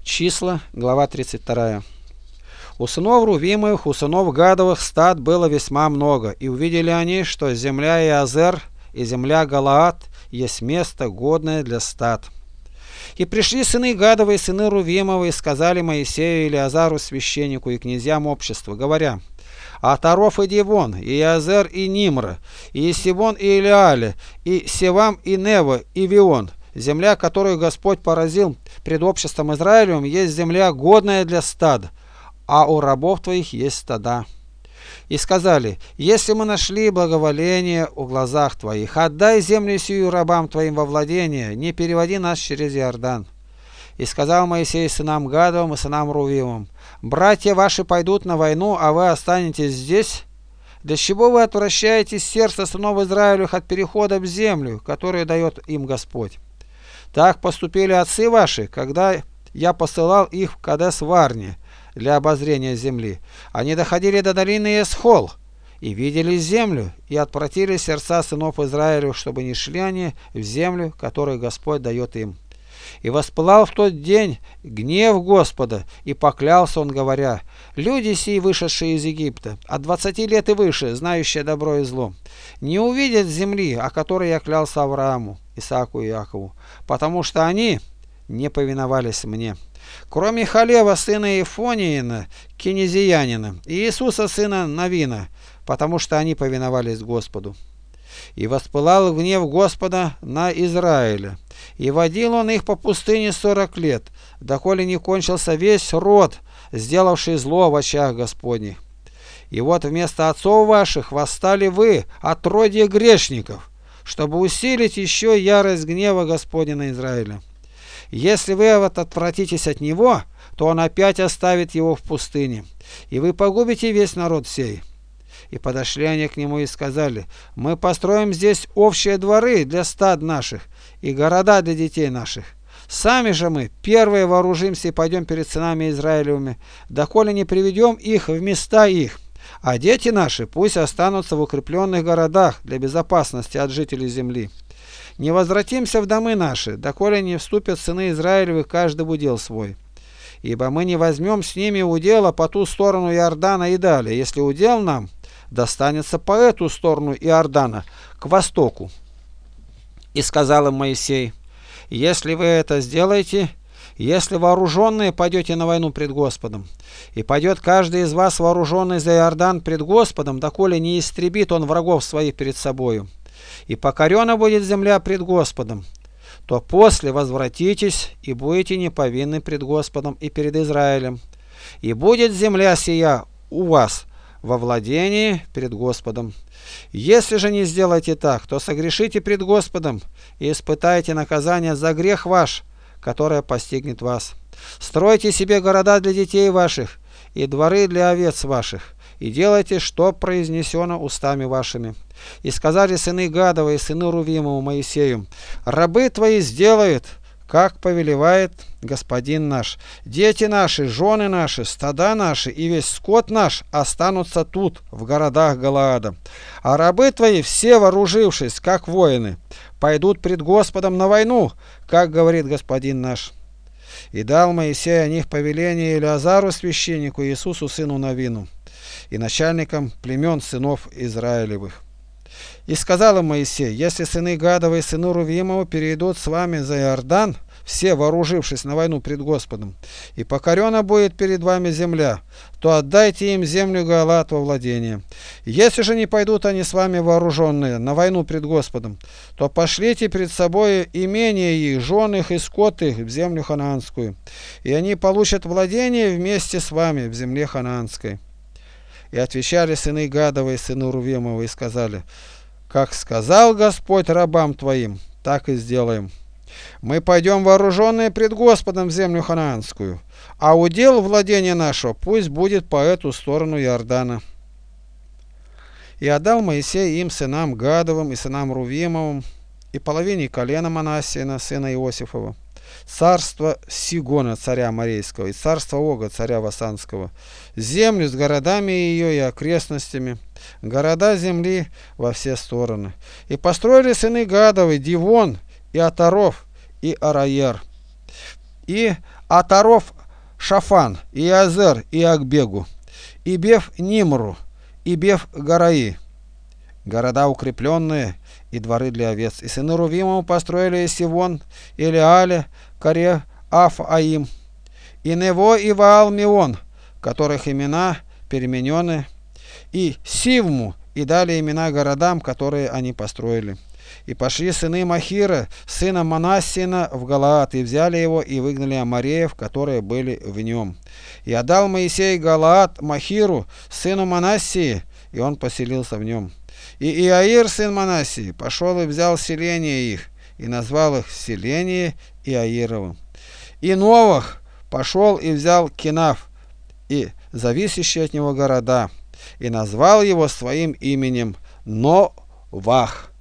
Числа, глава 32. У сынов Рувимовых, у сынов Гадовых стад было весьма много, и увидели они, что земля Иозер и земля Галаад есть место, годное для стад. И пришли сыны Гадовы и сыны Рувимовы, и сказали Моисею и Илиазару священнику и князьям общества, говоря: Атаров и Дивон, и Иозер и Нимра, и Сивон и Илиале, и Севам и Нева и Вион, земля, которую Господь поразил пред обществом Израилевым, есть земля, годная для стад, а у рабов твоих есть стада. И сказали: если мы нашли благоволение в глазах твоих, отдай землю сию рабам твоим во владение, не переводи нас через Иордан. И сказал Моисей сынам Гадовым и сынам Рувимовым: братья ваши пойдут на войну, а вы останетесь здесь? Для чего вы отвращаете сердце сынов Израилевых от перехода в землю, которую дает им Господь? Так поступили отцы ваши, когда я посылал их в Кадес-Варне для обозрения земли. Они доходили до долины Эсхол и видели землю, и отвратили сердца сынов Израилевых, чтобы не шли они в землю, которую Господь дает им. И воспылал в тот день гнев Господа, и поклялся он, говоря: люди сии, вышедшие из Египта, от 20 лет и выше, знающие добро и зло, не увидят земли, о которой я клялся Аврааму, Исааку и Иакову, потому что они не повиновались мне. Кроме Халева, сына Ифониина, Кенезиянина, и Иисуса, сына Навина, потому что они повиновались Господу. И воспылал гнев Господа на Израиля, и водил он их по пустыне 40 лет, доколе не кончился весь род, сделавший зло в очах Господних. И вот вместо отцов ваших восстали вы, отродье грешников, чтобы усилить еще ярость гнева Господня на Израиля. Если вы отвратитесь от него, то он опять оставит его в пустыне, и вы погубите весь народ сей. И подошли они к нему и сказали: мы построим здесь общие дворы для стад наших и города для детей наших. Сами же мы первые вооружимся и пойдем перед сынами Израилевыми, доколе не приведем их в места их, а дети наши пусть останутся в укрепленных городах для безопасности от жителей земли. Не возвратимся в домы наши, доколе не вступят сыны Израилевы каждый в удел свой. Ибо мы не возьмем с ними удела по ту сторону Иордана и далее, если удел нам достанется по эту сторону Иордана, к востоку. И сказал им Моисей: если вы это сделаете, если вооруженные пойдете на войну пред Господом, и пойдет каждый из вас вооруженный за Иордан пред Господом, доколе не истребит он врагов своих перед собою, и покорена будет земля пред Господом, то после возвратитесь и будете неповинны пред Господом и перед Израилем, и будет земля сия у вас во владении перед Господом. Если же не сделаете так, то согрешите пред Господом и испытайте наказание за грех ваш, которое постигнет вас. Стройте себе города для детей ваших и дворы для овец ваших, и делайте, что произнесено устами вашими. И сказали сыны Гадова и сыны Рувимову Моисею: рабы твои сделают, как повелевает Господин наш. Дети наши, жены наши, стада наши и весь скот наш останутся тут, в городах Галаада. А рабы твои, все вооружившись, как воины, пойдут пред Господом на войну, как говорит Господин наш. И дал Моисей о них повеление Илиазару священнику и Иисусу сыну Навину, и начальникам племен сынов Израилевых. И сказал им Моисей: если сыны Гадовы и сыны Рувимова перейдут с вами за Иордан, все вооружившись на войну пред Господом, и покорена будет перед вами земля, то отдайте им землю Галаад во владение. Если же не пойдут они с вами вооруженные на войну пред Господом, то пошлите пред собой имение их, жен их и скот их в землю ханаанскую, и они получат владение вместе с вами в земле ханаанской. И отвечали сыны Гадовы и сыны Рувимова и сказали: как сказал Господь рабам твоим, так и сделаем. Мы пойдем вооруженные пред Господом в землю ханаанскую, а удел владения нашего пусть будет по эту сторону Иордана. И отдал Моисей им, сынам Гадовым и сынам Рувимовым, и половине колена Манассиина, сына Иосифова, царство Сигона, царя Морейского, и царство Ога, царя Васанского, землю с городами ее и окрестностями, города земли во все стороны. И построили сыны Гадовы Дивон, и Атаров, и Араер. И Атаров Шафан, и Азер, и Акбегу, и Бев-Нимру, и Бев-Гараи, города укрепленные и дворы для овец. И сыны Рувимова построили Сивон, Илеале, Каре, Аф-Аим, и Нево, и Ваал-Мион, которых имена переменены, и Сивму, и дали имена городам, которые они построили. И пошли сыны Махира, сына Манассина, в Галаад, и взяли его, и выгнали амореев, которые были в нем. И отдал Моисей Галаад Махиру, сыну Манассии, и он поселился в нем. И Иаир, сын Манассии, пошел и взял селение их, и назвал их селение Иаировым. И Новах пошел и взял Кинав, и зависящие от него города, и назвал его своим именем Новах.